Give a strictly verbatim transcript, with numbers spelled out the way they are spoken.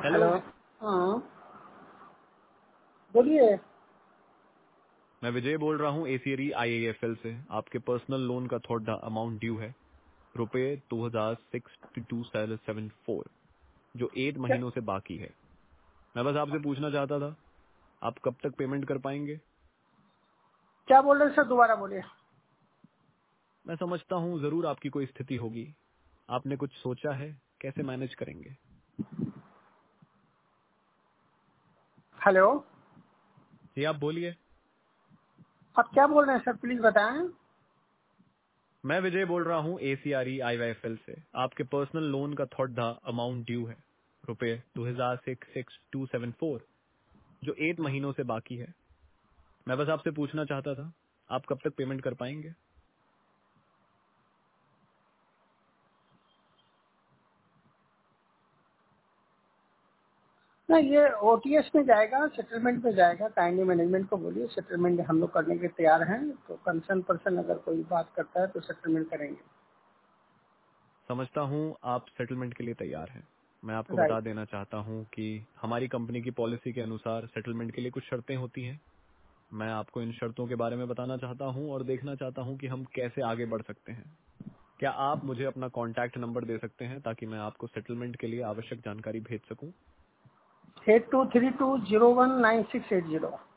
Hello. Hello. हाँ, बोलिए। मैं विजय बोल रहा हूँ एसीरी आईएएफएल से। आपके पर्सनल लोन का थोड़ा अमाउंट ड्यू है, रुपए टू हजार सिक्स टू सेवन फोर, जो एट क्या महीनों से बाकी है। मैं बस आपसे पूछना चाहता था, आप कब तक पेमेंट कर पाएंगे? क्या बोल रहे हैं सर, दोबारा बोलिए। मैं समझता हूँ जरूर आपकी कोई स्थिति होगी। आपने कुछ सोचा है कैसे मैनेज करेंगे? हेलो, जी आप बोलिए। आप क्या बोल रहे हैं सर, प्लीज बताएं। मैं विजय बोल रहा हूँ एसीआरई आईवाईएफएल से। आपके पर्सनल लोन का थोड़ा अमाउंट ड्यू है, रुपए टू हजार six six two seven four, जो एट महीनों से बाकी है। मैं बस आपसे पूछना चाहता था, आप कब तक पेमेंट कर पाएंगे? ना, ये ओटीएस में जाएगा, सेटलमेंट में जाएगा। काइंडली मैनेजमेंट को बोलिए, सेटलमेंट हम लोग करने के तैयार हैं। तो कंसर्न पर्सन अगर कोई बात करता है तो सेटलमेंट करेंगे। समझता हूँ आप सेटलमेंट के लिए तैयार हैं। मैं आपको बता राइट। देना चाहता हूँ कि हमारी कंपनी की पॉलिसी के अनुसार सेटलमेंट के लिए कुछ शर्तें होती हैं। मैं आपको इन शर्तों के बारे में बताना चाहता हूँ और देखना चाहता हूँ कि हम कैसे आगे बढ़ सकते हैं। क्या आप मुझे अपना कॉन्टैक्ट नंबर दे सकते हैं ताकि मैं आपको सेटलमेंट के लिए आवश्यक जानकारी भेज सकूं? Eight two three two zero one nine six eight zero.